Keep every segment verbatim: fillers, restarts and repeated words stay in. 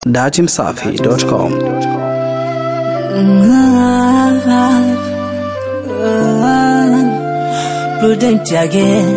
dachimsafi dot com. Prudent again.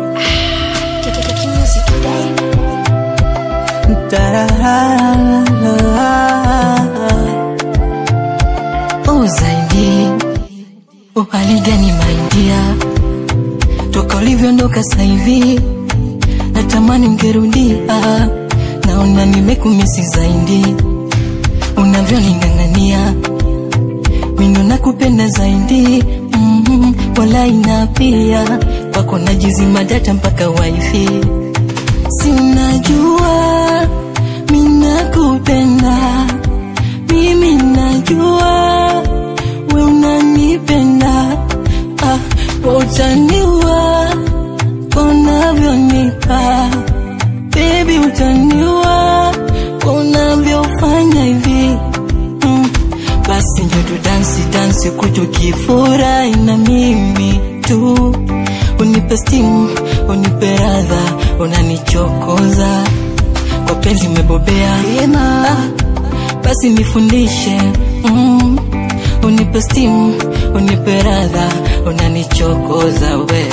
Oh zaidi, oh hali gani my dear, toka ulivyoondoka sasa hivi natamani ungerudia. Naona nimekumisi zaidi unavyoningangania, mimi nakupenda zaidi. Mm, wala ina pia kwako najizima data mpaka wifi. Si unajua mimi nakupenda, mimi najua wewe unanipenda. Ah, utaniua unavyonipa baby, utaniua unavyofanya hivi. Mm. Basi ndio tu dance dance kutukifurahi na mimi tu. Unipe steam, unipe radha, unanichokoza kwa penzi umebobea. Ah, basi nifundishe. Mm. Unipe steam, unipe radha, unanichokoza we.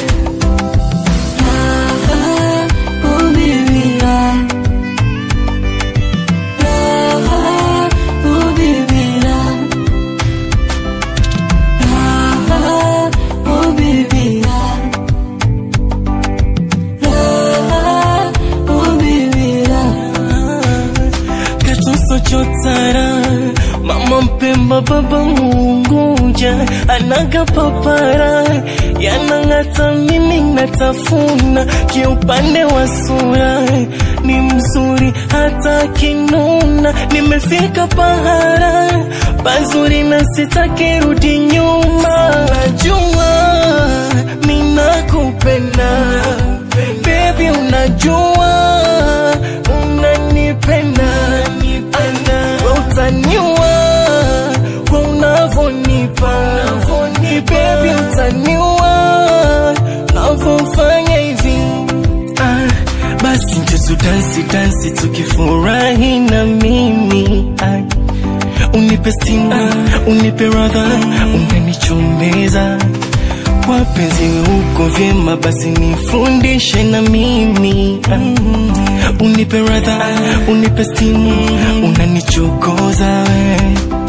Chotara mama mpemba baba munguja anaga papara yanangata mimi natafuna kiupande wa sura ni mzuri hata kinuna. Nimefika pahara pazuri na sitaki rudi nyuma. Najua mimi nakupenda baby, unajua unanipenda. Utaniua kwa unavonipa baby, utaniua unavyofanya hivi. Ah, basi njo dance dance tukifurahi na mimi. Ah, unipe steam, unipe radha, unanichomeza kwa penzi uko vyema, basi nifundishe na mimi. Ah, unipe radha, unipe steam, unanichokoza we.